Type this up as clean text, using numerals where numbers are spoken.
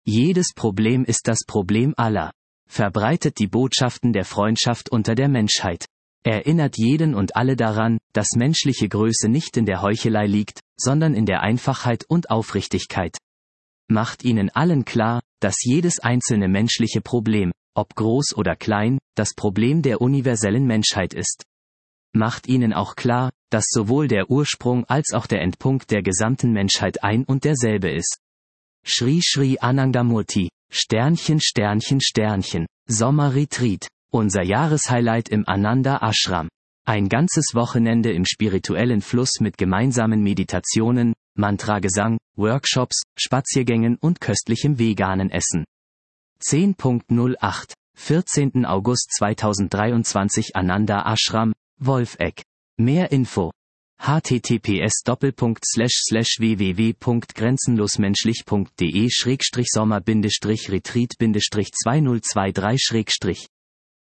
Jedes Problem ist das Problem aller. Verbreitet die Botschaften der Freundschaft unter der Menschheit. Erinnert jeden und alle daran, dass menschliche Größe nicht in der Heuchelei liegt, sondern in der Einfachheit und Aufrichtigkeit. Macht ihnen allen klar, dass jedes einzelne menschliche Problem, ob groß oder klein, das Problem der universellen Menschheit ist. Macht ihnen auch klar, dass sowohl der Ursprung als auch der Endpunkt der gesamten Menschheit ein und derselbe ist. Shri Shri Anandamurti, ****, Sommerretreat, unser Jahreshighlight im Ananda Ashram. Ein ganzes Wochenende im spirituellen Fluss mit gemeinsamen Meditationen, Mantragesang, Workshops, Spaziergängen und köstlichem veganen Essen. 10.08, 14. August 2023 Ananda Ashram, Wolfegg. Mehr Info: https://www.grenzenlosmenschlich.de/sommer-retreat-2023